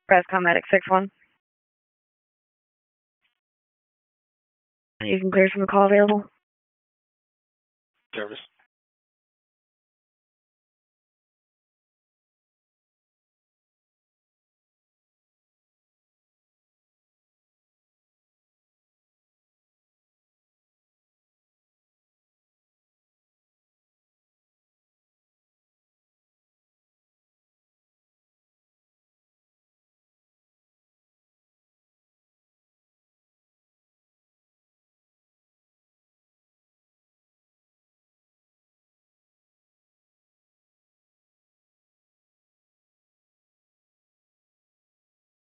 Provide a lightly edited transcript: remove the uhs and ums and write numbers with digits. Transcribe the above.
Rescom Medic 6-1. You can clear from the call available. Service.